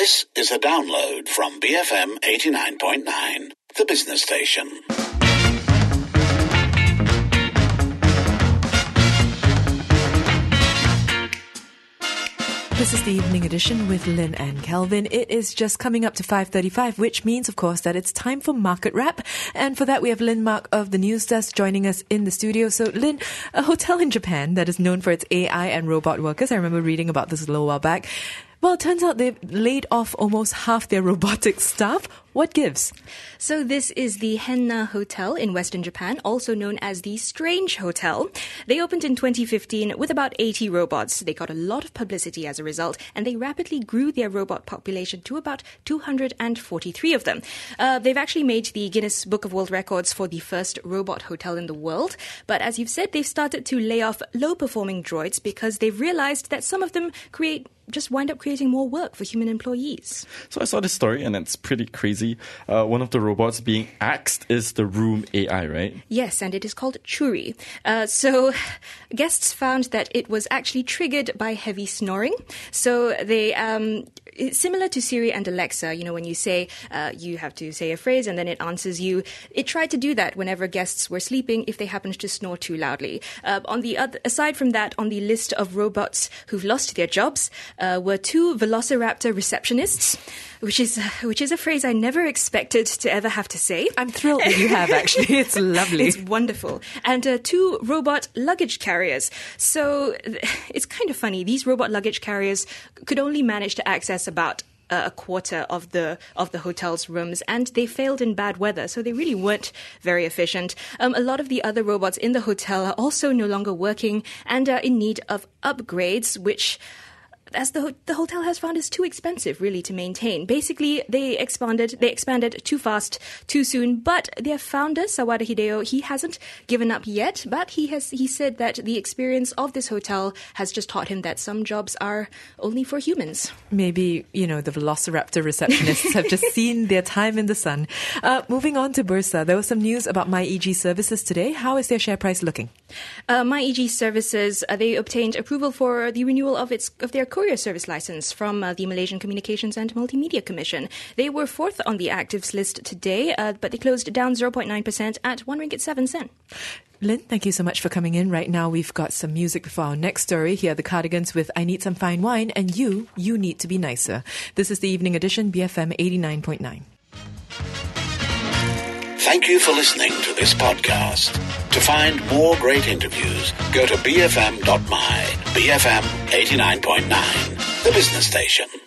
This is a download from BFM 89.9, the business station. This is the evening edition with Lynn and Kelvin. It is just coming up to 5:35, which means, of course, that it's time for Market Wrap. And for that, we have Lynn Mark of the News Desk joining us in the studio. So, Lynn, a hotel in Japan that is known for its AI and robot workers. I remember reading about this a little while back. Well, it turns out they've laid off almost half their robotics staff. What gives? So this is the Henna Hotel in Western Japan, also known as the Strange Hotel. They opened in 2015 with about 80 robots. They got a lot of publicity as a result, and they rapidly grew their robot population to about 243 of them. They've actually made the Guinness Book of World Records for the first robot hotel in the world. But as you've said, they've started to lay off low-performing droids because they've realized that some of them just wind up creating more work for human employees. So I saw this story, and it's pretty crazy. One of the robots being axed is the room AI, right? Yes, and it is called Churi. So guests found that it was actually triggered by heavy snoring. So they... It's similar to Siri and Alexa. You know, when you say, you have to say a phrase and then it answers you. It tried to do that whenever guests were sleeping if they happened to snore too loudly. Aside from that, on the list of robots who've lost their jobs were 2 Velociraptor receptionists, which is a phrase I never expected to ever have to say. I'm thrilled that you have, actually. It's lovely. It's wonderful. And 2 robot luggage carriers. So it's kind of funny. These robot luggage carriers could only manage to access about a quarter of the hotel's rooms, and they failed in bad weather, so they really weren't very efficient. A lot of the other robots in the hotel are also no longer working and are in need of upgrades, which, as the hotel has found, is too expensive, really, to maintain. Basically, they expanded too fast, too soon. But their founder, Sawada Hideo, he hasn't given up yet. But he said that the experience of this hotel has just taught him that some jobs are only for humans. Maybe, the Velociraptor receptionists have just seen their time in the sun. Moving on to Bursa, there was some news about MyEG Services today. How is their share price looking? MyEG Services, they obtained approval for the renewal of their courier service license from the Malaysian Communications and Multimedia Commission. They were 4th on the actives list today, but they closed down 0.9% at 1 ringgit 7 cent. Lynn, thank you so much for coming in. Right now, we've got some music before our next story. Here are the Cardigans with I Need Some Fine Wine, and You Need to Be Nicer. This is the Evening Edition, BFM 89.9. Thank you for listening to this podcast. To find more great interviews, go to bfm.my, BFM 89.9, the business station.